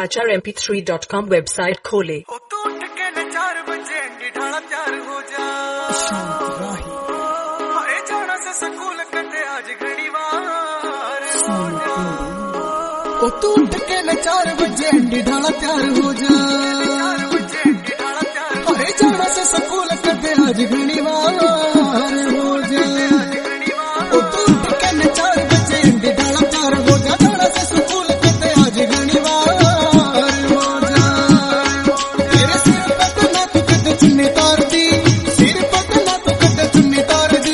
HRMP3.com website खोले। तू उठ के न 4 बजे ढाला तैयार हो जा, हाय जाना से स्कूल कटे आज घड़ीवार। तू उठ के न 4 बजे ढाला तैयार हो जा, हाय जाना से स्कूल कटे आज घड़ीवार हो जा। तू उठ के न 4 बजे ढाला तैयार हो जा, जाना से स्कूल कटे आज घड़ीवार हो जा। तेरे सिर पर ना तू कटे चुन्नी तार दी, सिर पर ना तू कटे चुन्नी तार दी।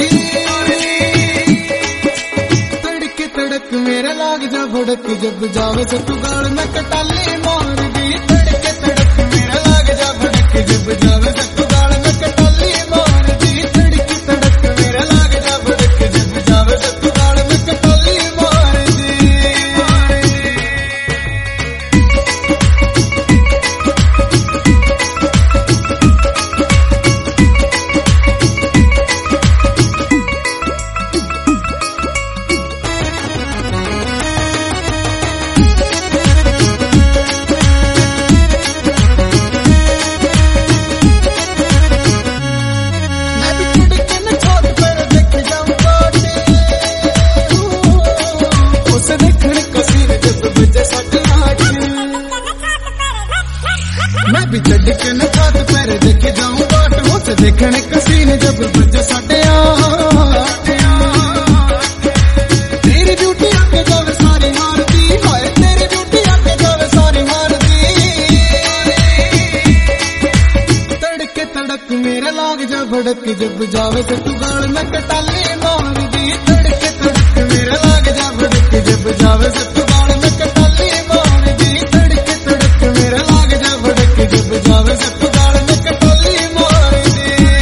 तड़के तड़क मेरा लाग जा भड़क, जब जावे से तू गाल में कटाली मार दी। तड़के तड़क मेरा लाग जा भड़क, जब जावे से तू गाल में कटाली मार दी। तड़के तड़क मेरा लाग जा भड़क, जब जावे से तू गाल में कटाली मार दी। मैं भी चढ़ के न छत पैर देखे जाऊं बाट, उस देखने कसीने जब बजे 8:30। तेरी ड्यूटी आके जावे सारी मार दी, हाय तेरी ड्यूटी आके जावे सारी मार दी। तड़के तड़क मेरा लाग जा भड़क, जब जावे से तू गाल में कटाली मार दी। तड़के तड़क मेरा लाग जा भड़क, जब जावे से तू गाल में कटाली मार दी। तड़के तड़क मेरा लाग जा भड़क, जब जावे से तू गाल में कटाली मार दी।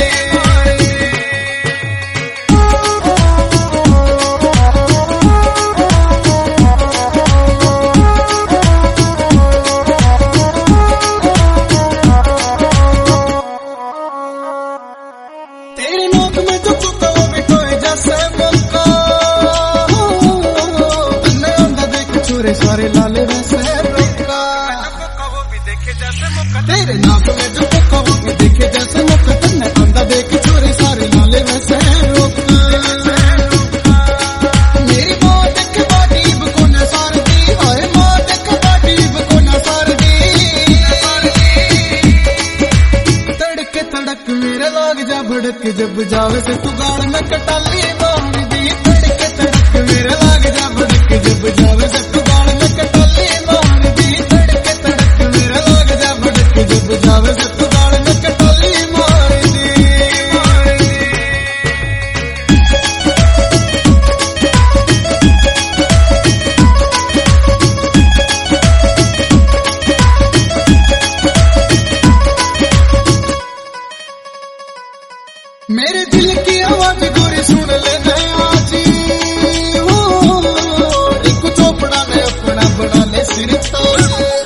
तेरे नोक में जो कुत्ता वो बिठोए जैसे बंका, तन्ने अंधा देख छोरे सारे लाले वैसे रोका। वो भी देखे जैसे मौका, तेरे नाक में जो कुत्ता वो भी देखे जैसे मौका। तन्ने अंधा देख छोरे सारे लाले वैसे रोका। मेरी माँ देखे बाटीब को न सार दी, हाय माँ देखे बाटीब को न सार दी। तड़के तड़क मेरा लाग जा भड़क, जब जावे से तू गाल में कटाली मार दी। तड़के तड़क मेरा लाग जा भड़क, जब जावे से तू गाल में कटाली मार दी। तड़के तड़क मेरा लाग जा भड़क, जब जावे से तू गाल में कटाली मार दी। मेरे दिल की आवाज गोरी सुन लेना आज, एक चोपड़ा ने अपना बना ले सिर ताज।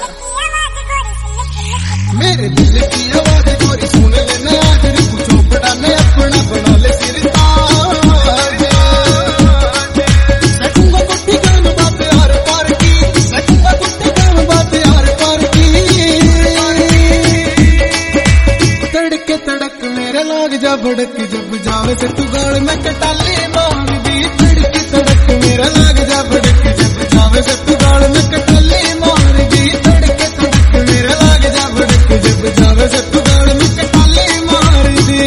मेरे दिल की आवाज गोरी सुन लेना आज, एक चोपड़ा ने अपना बना ले सिर ताज। सकूंगा कुट्टी गान बात यार पार की, सकूंगा कुट्टी गान बात यार पार की। तड़के तड़क मेरा लाग जा भड़क, जब जावे से तू गाल में कटाली मार दी। तड़के तड़क मेरा लाग जा भड़क, जब जावे से तू गाल में कटाली मार दी। तड़के तड़क मेरा लाग जा भड़क, जब जावे से तू गाल में कटाली मार दी।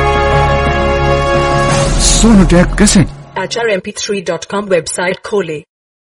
HRMP3.com वेबसाइट खोले।